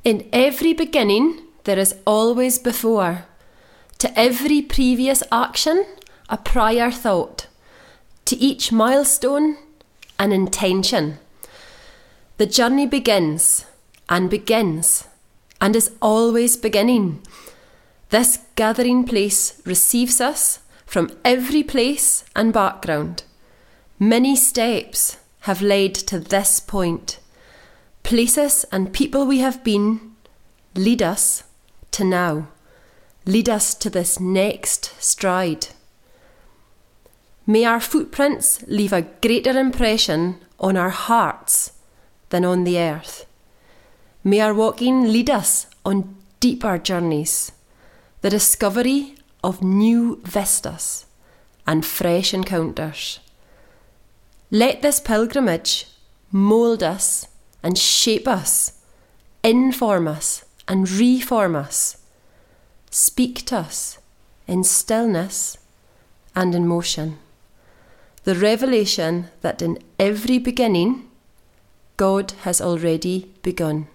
In every beginning, there is always before. To every previous action, a prior thought. To each milestone, an intention. The journey begins and is always beginning. This gathering place receives us from every place and background. Many steps have led to this point. Places and people we have been lead us to now, lead us to this next stride. May our footprints leave a greater impression on our hearts than on the earth. May our walking lead us on deeper journeys, the discovery of new vistas and fresh encounters. Let this pilgrimage mould us and shape us, inform us and reform us, speak to us in stillness and in motion. The revelation that in every beginning, God has already begun.